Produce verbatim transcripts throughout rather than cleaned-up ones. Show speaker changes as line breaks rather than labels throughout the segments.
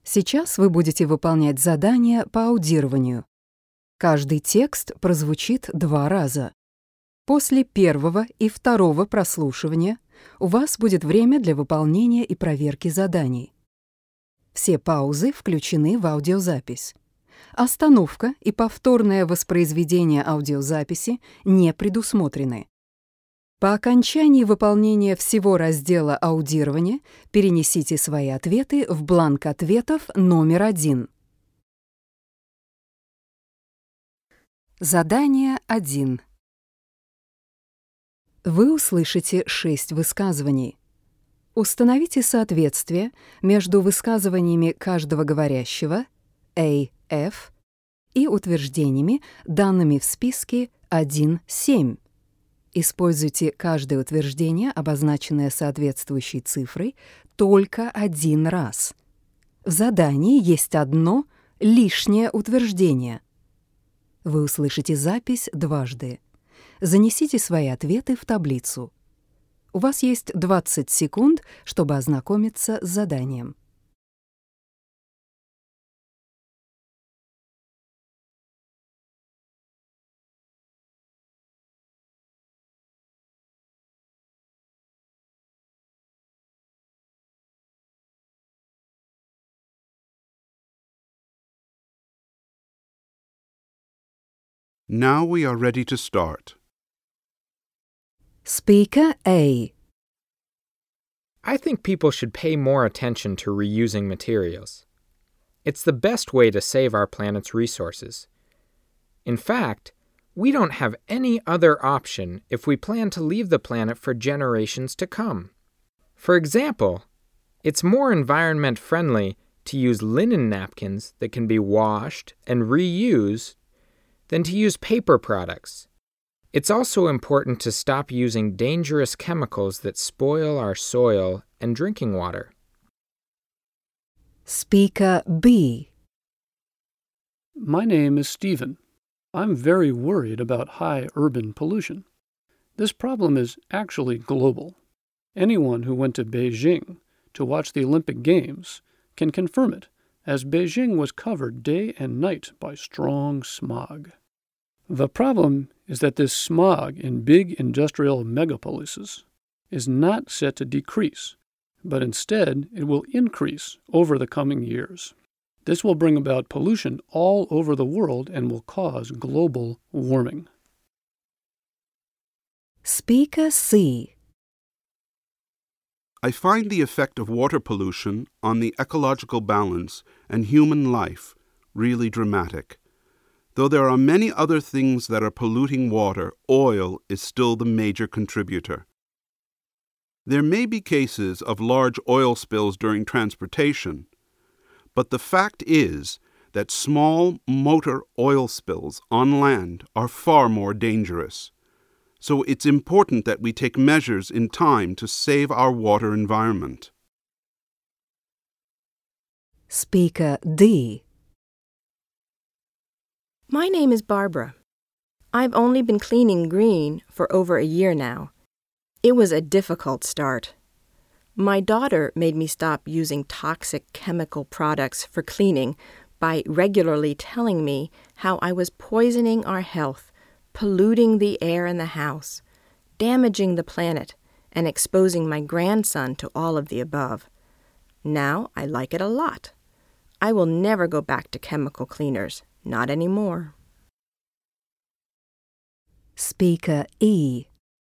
Сейчас вы будете выполнять задание по аудированию. Каждый текст прозвучит два раза. После первого и второго прослушивания у вас будет время для выполнения и проверки заданий. Все паузы включены в аудиозапись. Остановка и повторное воспроизведение аудиозаписи не предусмотрены. По окончании выполнения всего раздела аудирования перенесите свои ответы в бланк ответов номер один. Задание один. Вы услышите шесть высказываний. Установите соответствие между высказываниями каждого говорящего A F и утверждениями, данными в списке один семь. Используйте каждое утверждение, обозначенное соответствующей цифрой, только один раз. В задании есть одно лишнее утверждение. Вы услышите запись дважды. Занесите свои ответы в таблицу. У вас есть двадцать секунд, чтобы ознакомиться с заданием.
Now we are ready to start.
Speaker A.
I think people should pay more attention to reusing materials. It's the best way to save our planet's resources. In fact, we don't have any other option if we plan to leave the planet for generations to come. For example, it's more environment-friendly to use linen napkins that can be washed and reused than to use paper products. It's also important to stop using dangerous chemicals that spoil our soil and drinking water.
Speaker B.
My name is Stephen. I'm very worried about high urban pollution. This problem is actually global. Anyone who went to Beijing to watch the Olympic Games can confirm it, as Beijing was covered day and night by strong smog. The problem is that this smog in big industrial megapolises is not set to decrease, but instead it will increase over the coming years. This will bring about pollution all over the world and will cause global warming.
Speaker C.
I find the effect of water pollution on the ecological balance and human life really dramatic. Though there are many other things that are polluting water, oil is still the major contributor. There may be cases of large oil spills during transportation, but the fact is that small motor oil spills on land are far more dangerous. So it's important that we take measures in time to save our water environment.
Speaker D.
My name is Barbara. I've only been cleaning green for over a year now. It was a difficult start. My daughter made me stop using toxic chemical products for cleaning by regularly telling me how I was poisoning our health, polluting the air in the house, damaging the planet, and exposing my grandson to all of the above. Now I like it a lot. I will never go back to chemical cleaners, not anymore.
Speaker E.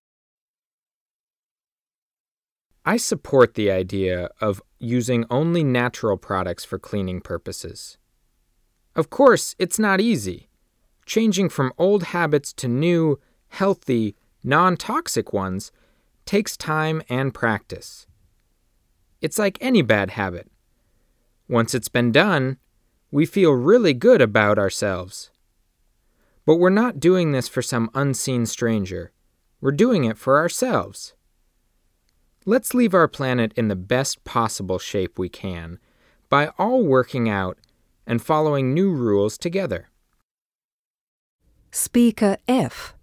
I support the idea of using only natural products for cleaning purposes. Of course, it's not easy. Changing from old habits to new, healthy, non-toxic ones takes time and practice. It's like any bad habit. Once it's been done, we feel really good about ourselves. But we're not doing this for some unseen stranger. We're doing it for ourselves. Let's leave our planet in the best possible shape we can by all working out and following new rules together.
Speaker F.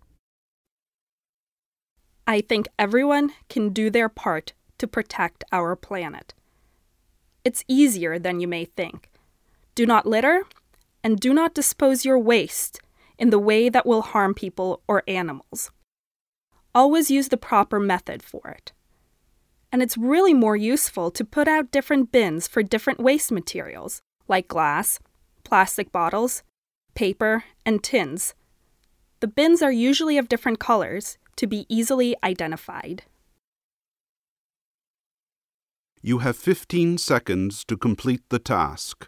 I think everyone can do their part to protect our planet. It's easier than you may think. Do not litter, and do not dispose your waste in the way that will harm people or animals. Always use the proper method for it. And it's really more useful to put out different bins for different waste materials, like glass, plastic bottles, paper, and tins. The bins are usually of different colors to be easily identified.
You have fifteen seconds to complete the task.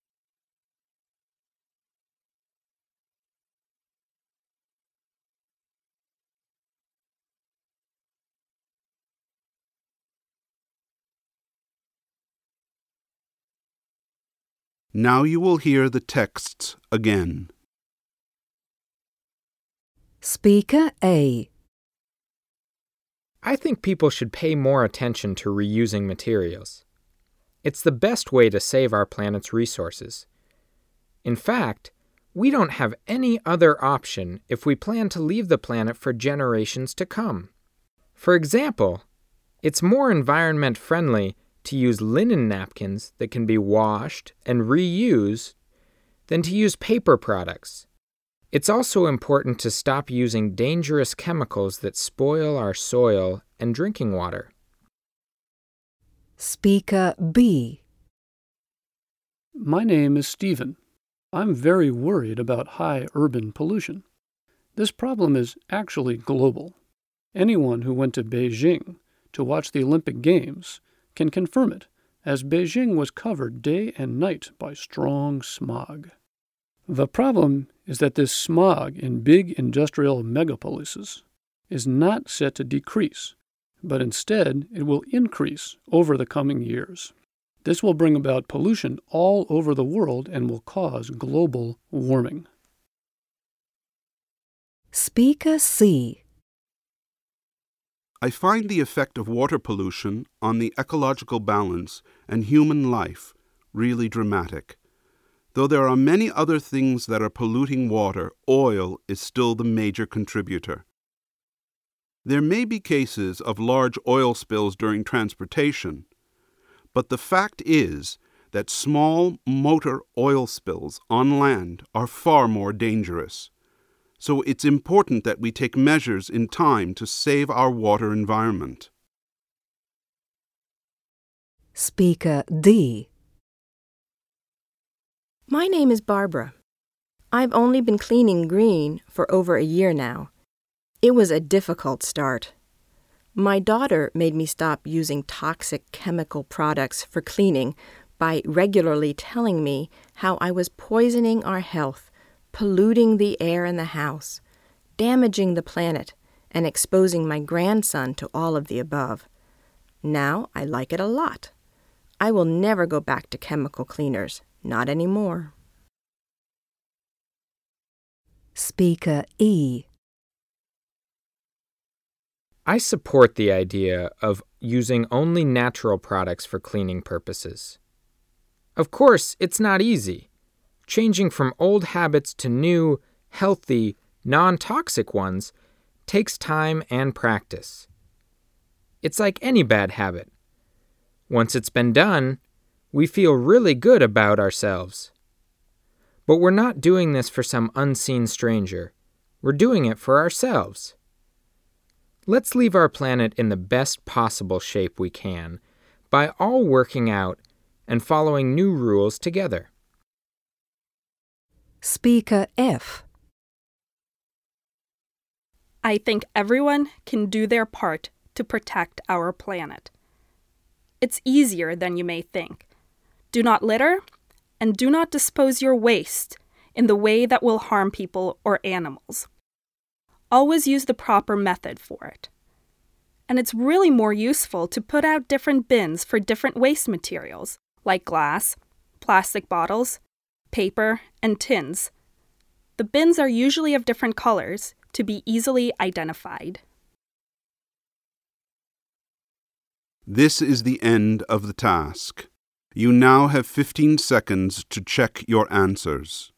Now you will hear the texts again.
Speaker A.
I think people should pay more attention to reusing materials. It's the best way to save our planet's resources. In fact, we don't have any other option if we plan to leave the planet for generations to come. For example, it's more environment-friendly to use linen napkins that can be washed and reused than to use paper products. It's also important to stop using dangerous chemicals that spoil our soil and drinking water.
Speaker B.
My name is Stephen. I'm very worried about high urban pollution. This problem is actually global. Anyone who went to Beijing to watch the Olympic Games can confirm it, as Beijing was covered day and night by strong smog. The problem is that this smog in big industrial megapolises is not set to decrease, but instead it will increase over the coming years. This will bring about pollution all over the world and will cause global warming.
Speaker C.
I find the effect of water pollution on the ecological balance and human life really dramatic. Though there are many other things that are polluting water, oil is still the major contributor. There may be cases of large oil spills during transportation, but the fact is that small motor oil spills on land are far more dangerous. So it's important that we take measures in time to save our water environment.
Speaker D.
My name is Barbara. I've only been cleaning green for over a year now. It was a difficult start. My daughter made me stop using toxic chemical products for cleaning by regularly telling me how I was poisoning our health, polluting the air in the house, damaging the planet, and exposing my grandson to all of the above. Now I like it a lot. I will never go back to chemical cleaners, not anymore.
Speaker E.
I support the idea of using only natural products for cleaning purposes. Of course, it's not easy. Changing from old habits to new, healthy, non-toxic ones takes time and practice. It's like any bad habit. Once it's been done, we feel really good about ourselves. But we're not doing this for some unseen stranger. We're doing it for ourselves. Let's leave our planet in the best possible shape we can by all working out and following new rules together.
Speaker F.
I think everyone can do their part to protect our planet. It's easier than you may think. Do not litter, and do not dispose your waste in the way that will harm people or animals. Always use the proper method for it. And it's really more useful to put out different bins for different waste materials, like glass, plastic bottles, paper, and tins. The bins are usually of different colors to be easily identified.
This is the end of the task. You now have fifteen seconds to check your answers.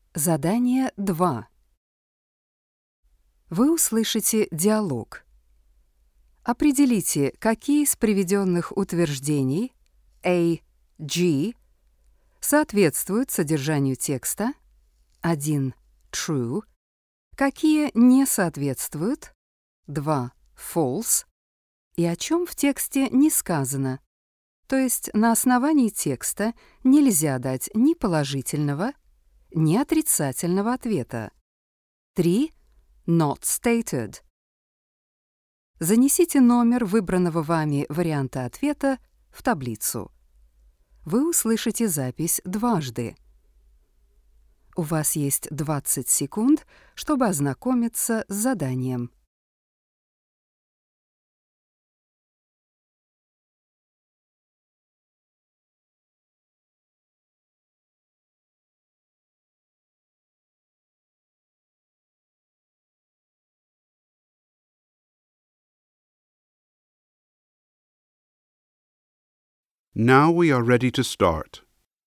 Задание два. Вы услышите диалог. Определите, какие из приведенных утверждений A, G соответствуют содержанию текста, один true, какие не соответствуют, два false, и о чем в тексте не сказано. То есть на основании текста нельзя дать ни положительного, ни отрицательного ответа. три not stated. Занесите номер выбранного вами варианта ответа в таблицу. Вы услышите запись дважды. У вас есть двадцать секунд, чтобы ознакомиться с заданием.
Now we are ready to start.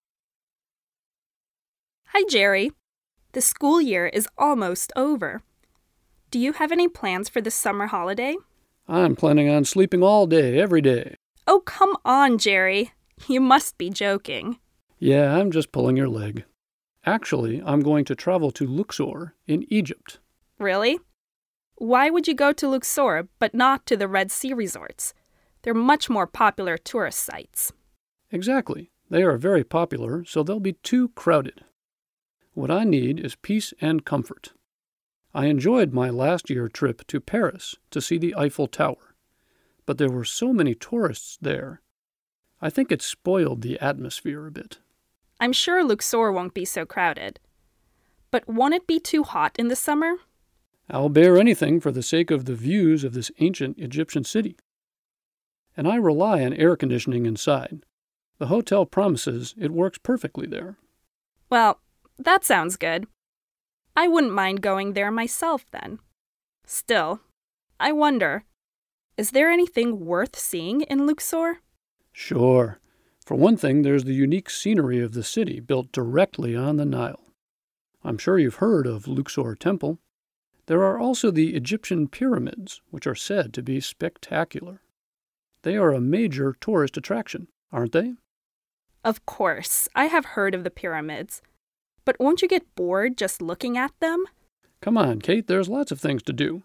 Hi, Jerry. The school year is almost over. Do you have any plans for this summer holiday?
I'm planning on sleeping all day, every day.
Oh, come on, Jerry. You must be joking.
Yeah, I'm just pulling your leg. Actually, I'm going to travel to Luxor in Egypt.
Really? Why would you go to Luxor but not to the Red Sea resorts? They're much more popular tourist sites.
Exactly. They are very popular, so they'll be too crowded. What I need is peace and comfort. I enjoyed my last year trip to Paris to see the Eiffel Tower, but there were so many tourists there. I think it spoiled the atmosphere a bit.
I'm sure Luxor won't be so crowded. But won't it be too hot in the summer?
I'll bear anything for the sake of the views of this ancient Egyptian city. And I rely on air conditioning inside. The hotel promises it works perfectly there.
Well, that sounds good. I wouldn't mind going there myself then. Still, I wonder, is there anything worth seeing in Luxor?
Sure. For one thing, there's the unique scenery of the city built directly on the Nile. I'm sure you've heard of Luxor Temple. There are also the Egyptian pyramids, which are said to be spectacular. They are a major tourist attraction, aren't they?
Of course, I have heard of the pyramids. But won't you get bored just looking at them?
Come on, Kate, there's lots of things to do.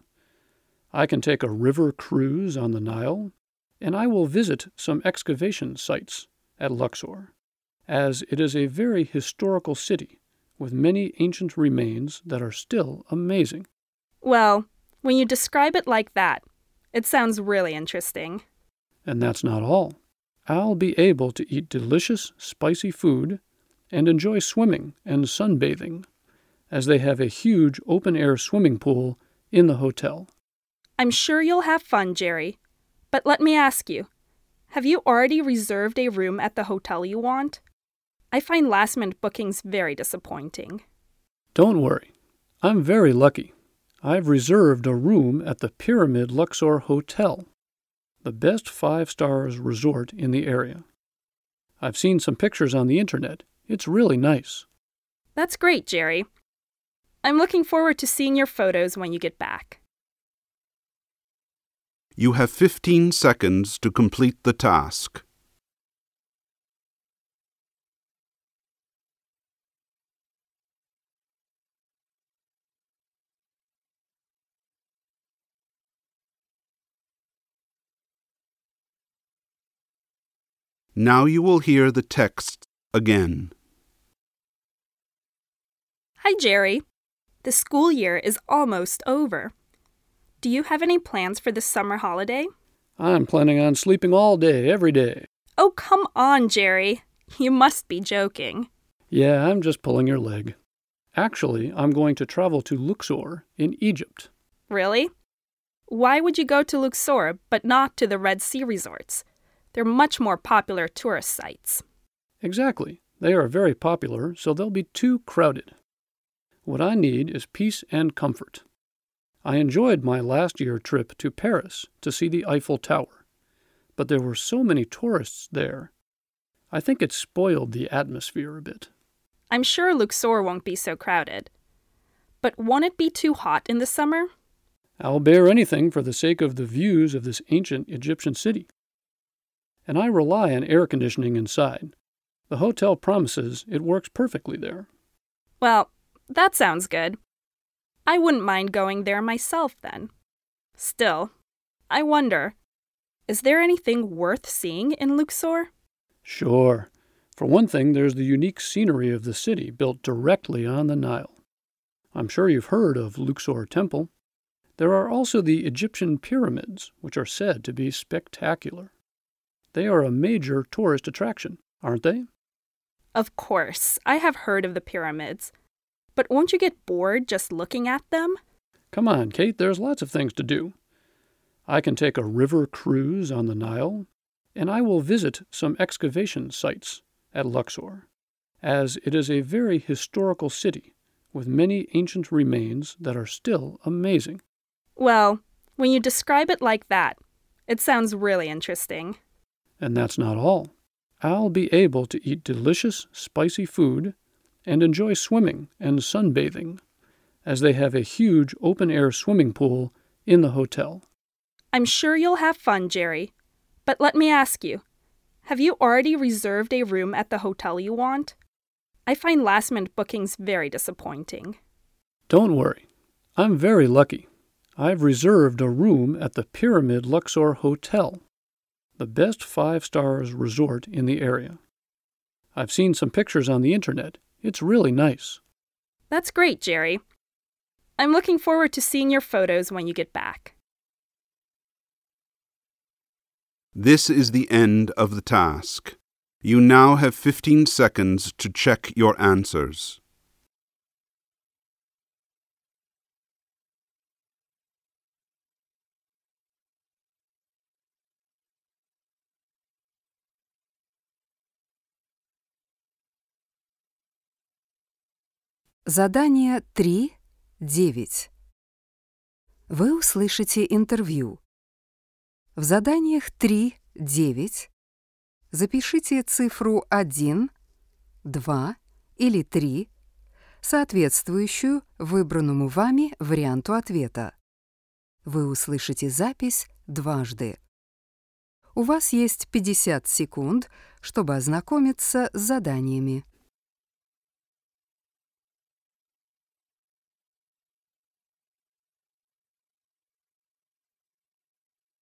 I can take a river cruise on the Nile, and I will visit some excavation sites at Luxor, as it is a very historical city with many ancient remains that are still amazing.
Well, when you describe it like that, it sounds really interesting.
And that's not all. I'll be able to eat delicious, spicy food and enjoy swimming and sunbathing, as they have a huge open-air swimming pool in the hotel.
I'm sure you'll have fun, Jerry. But let me ask you, have you already reserved a room at the hotel you want? I find last-minute bookings very disappointing.
Don't worry. I'm very lucky. I've reserved a room at the Pyramid Luxor Hotel, the best five-star resort in the area. I've seen some pictures on the internet. It's really nice.
That's great, Jerry. I'm looking forward to seeing your photos when you get back.
You have fifteen seconds to complete the task. Now you will hear the text again.
Hi, Jerry. The school year is almost over. Do you have any plans for this summer holiday?
I'm planning on sleeping all day, every day.
Oh, come on, Jerry. You must be joking.
Yeah, I'm just pulling your leg. Actually, I'm going to travel to Luxor in Egypt.
Really? Why would you go to Luxor but not to the Red Sea resorts? They're much more popular tourist sites.
Exactly. They are very popular, so they'll be too crowded. What I need is peace and comfort. I enjoyed my last year trip to Paris to see the Eiffel Tower, but there were so many tourists there. I think it spoiled the atmosphere a bit.
I'm sure Luxor won't be so crowded. But won't it be too hot in the summer?
I'll bear anything for the sake of the views of this ancient Egyptian city. And I rely on air conditioning inside. The hotel promises it works perfectly there.
Well, that sounds good. I wouldn't mind going there myself then. Still, I wonder, is there anything worth seeing in Luxor?
Sure. For one thing, there's the unique scenery of the city built directly on the Nile. I'm sure you've heard of Luxor Temple. There are also the Egyptian pyramids, which are said to be spectacular. They are a major tourist attraction, aren't they?
Of course, I have heard of the pyramids. But won't you get bored just looking at them?
Come on, Kate, there's lots of things to do. I can take a river cruise on the Nile, and I will visit some excavation sites at Luxor, as it is a very historical city with many ancient remains that are still amazing.
Well, when you describe it like that, it sounds really interesting.
And that's not all. I'll be able to eat delicious, spicy food and enjoy swimming and sunbathing, as they have a huge open-air swimming pool in the hotel.
I'm sure you'll have fun, Jerry. But let me ask you, have you already reserved a room at the hotel you want? I find last-minute bookings very disappointing.
Don't worry. I'm very lucky. I've reserved a room at the Pyramid Luxor Hotel, the best five-star resort in the area. I've seen some pictures on the internet. It's really nice.
That's great, Jerry. I'm looking forward to seeing your photos when you get back.
This is the end of the task. You now have fifteen seconds to check your answers.
Задание три девять. Вы услышите интервью. В заданиях три девять запишите цифру один, два или три, соответствующую выбранному вами варианту ответа. Вы услышите запись дважды. У вас есть пятьдесят секунд, чтобы ознакомиться с заданиями.